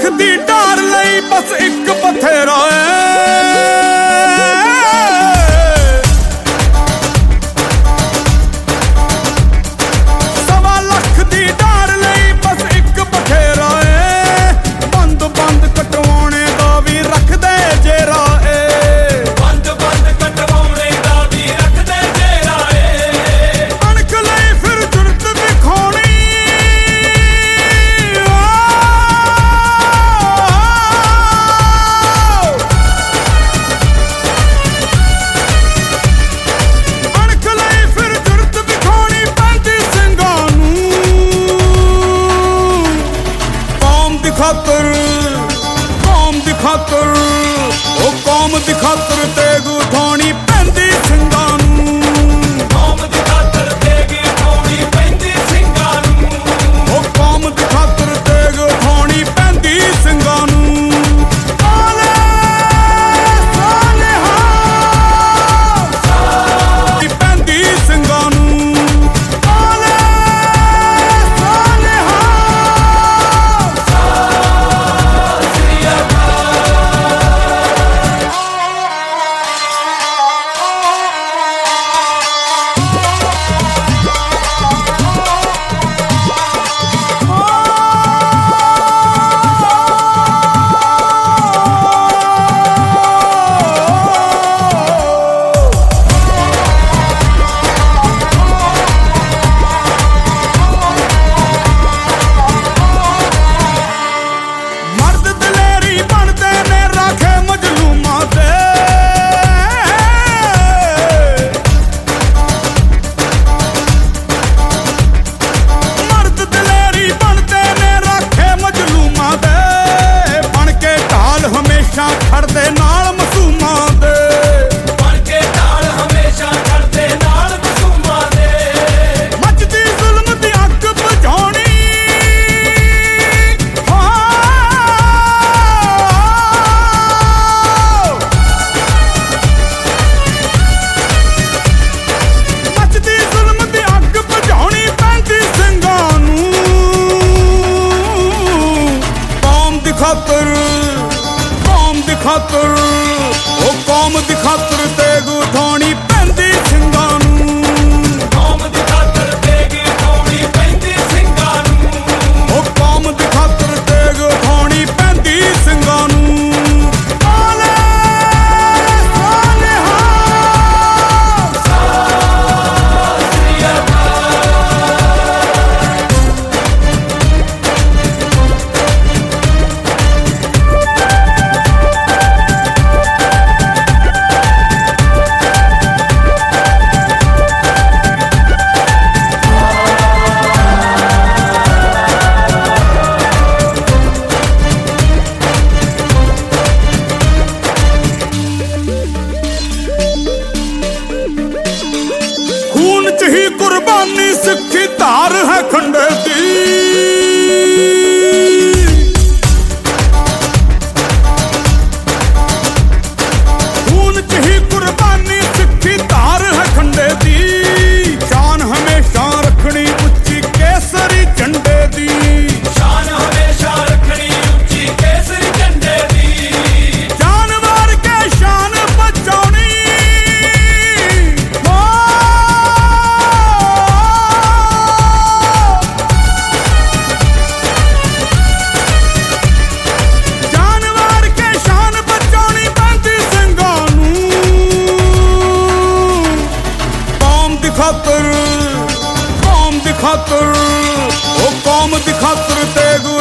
ਲੱਖ ਦੀ ਢਾਰ ਲਈ ਬਸ ਇੱਕ ਬਥੇਰਾ ਸਵਾ ਲੱਖ ਦੀ ਢਾਰ ਲਈ ਬਸ ਇੱਕ ਬਥੇਰਾ ਬੰਦ ਬੰਦ ਕਟਵਾਉਣੇ ਦਾ ਵੀ ਰੱਖਦੇ ਜੇਰਾ ਬੰਦ ਬੰਦ ਕਟਵਾਉਣੇ ਦਾ ਵੀ ਰੱਖਦੇ ਜੇਰਾ ਅਣਖ ਲਈ ਫਿਰ ਜੁਰਤ ਦਿਖਾਉਣੀ खातर ओ कौम दी खातर तेग उठानी पैंदी ਸਿੰਘਾਂ ਨੂੰ ਕੌਮ ਦੀ ਖਾਤਰ ਤੇਗ ਉਠਾਉਣੀ ਪੈਂਦੀ ਸਿੰਘਾਂ ਨੂੰ ओ कौम दी खातर तेग उठानी पैंदी ਸਿੰਘਾਂ ਨੂੰ ਆਲੇ ਸਾਲੇਹਾ ਦੀ ਪੈਂਦੀ ਸਿੰਘਾਂ ਨੂੰ ਆਲੇ ਸਾਲੇਹਾ ਖੜਦੇ ਨਾਲ ਮਸੂਮਾਂ ਦੇ ਬਣ ਕੇ ਢਾਲ ਹਮੇਸ਼ਾ ਖੜਦੇ ਨਾਲ ਮਸੂਮਾਂ ਦੇ ਮੱਚਦੀ ਜ਼ੁਲਮ ਦੀ ਅੱਗ ਬੁਝਾਉਣੀ ਮੱਚਦੀ ਜ਼ੁਲਮ ਦੀ ਅੱਗ ਬੁਝਾਉਣੀ ਪੈਂਦੀ ਸਿੰਘਾਂ ਨੂੰ ਕੌਮ ਦੀ ਖਾਤਰ खातर ओ कौम दी खातर तेग उठानी पैंदी ਸਿੰਘਾਂ ਨੂੰ ਕੌਮ ਦੀ ਖਾਤਰ ਤੇਗ ਉਠਾਉਣੀ ਪੈਂਦੀ ਸਿੰਘਾਂ ਨੂੰ ओ कौम दी खातर तेग उठानी पैंदी ਸਿੰਘਾਂ ਨੂੰ ਆਲੇ ਸਾਲੇਹਾ खून च ही कुर्बानी सिक्खी धार है खंडे दी खून च ही कुर्बानी सिक्खी धार है खंडे दी शान हमेशा रखनी उच्ची केसरी झंडे दी शान हमेशा रखनी ਉੱਚੀ ਕੇਸਰੀ ਝੰਡੇ ਦੀ जानवर के शान बचानी जानवर के शान बचानी पैंदी ਸਿੰਘਾਂ ਨੂੰ कौम दी खातर ओ कौम दी खातर तेग